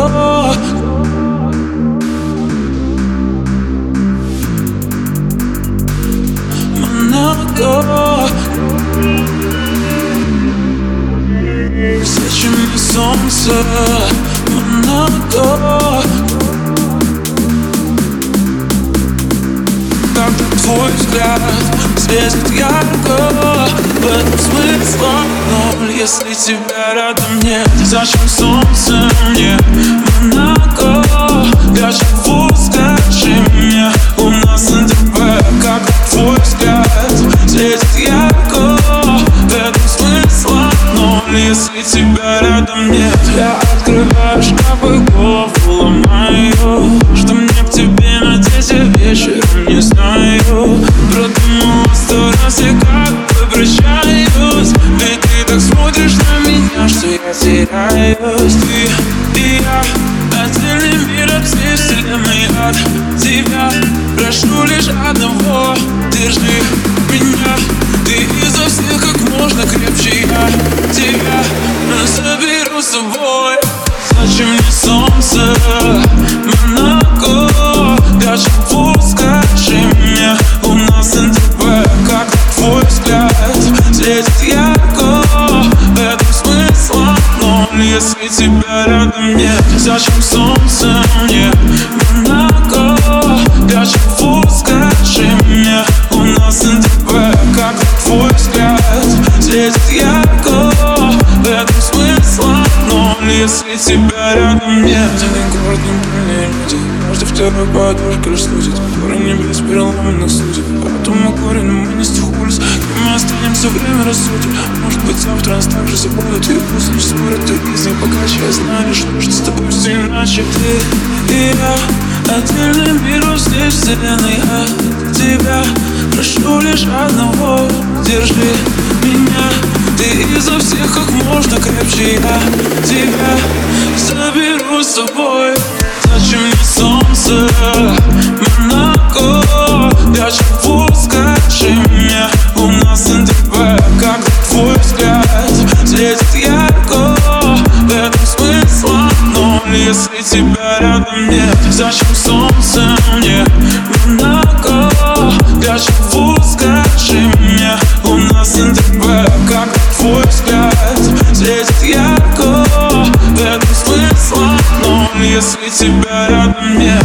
Монако. Свечи мне солнце, Монако. Когда твой взгляд светит ярко, в этом смысла ноль, если тебя рядом нет. Зачем солнце мне, Монако? Для чего, скажи мне, у нас НТВ. Когда твой взгляд светит ярко, в этом смысла ноль, если тебя рядом нет. Я открываю шкафы, голову ломаю, что мне к тебе надеть вечером, не знаю. Продумала 100 раз, я как бы прощаюсь, ведь ты так смотришь на меня, что я теряюсь. Ты и я, отдельный мир от всей вселенной, от тебя прошу лишь одного: держи меня. Ты изо всех как можно крепче, я тебя заберу с собой. Зачем мне солнце, Монако? Для чего, скажи мне, у нас НТВ. Как твой взгляд светит ярко, в этом смысла ноль, если тебя рядом нет. Зачем солнце мне, Монако? Для чего, скажи мне, у нас НТВ. Как твой взгляд светит ярко, в этом смысла ноль, если тебя рядом нет. Один город, не люди, каждый второй подушка лишь служит, горы небес переломанных судеб. Потом мы горе, но мы не стихулись, и мы останемся, время рассудит. Может быть, завтра нас также забудут, и пусть лишь спорят из них богаче. Я знаю лишь, что с тобой все иначе. Ты и я, отдельный мир во всей вселенной, от тебя прошу лишь одного: держи меня. Ты изо всех как можно крепче, я тебя заберу с собой. Зачем мне солнце, Монако? Для чего, скажи мне, у нас НТВ. Как твой взгляд светит ярко, в этом смысла ноль, если тебя рядом нет. Зачем солнце мне, Монако? Для чего, скажи мне, у нас НТВ. Как твой взгляд светит ярко, в этом смысла ноль, если тебя рядом нет.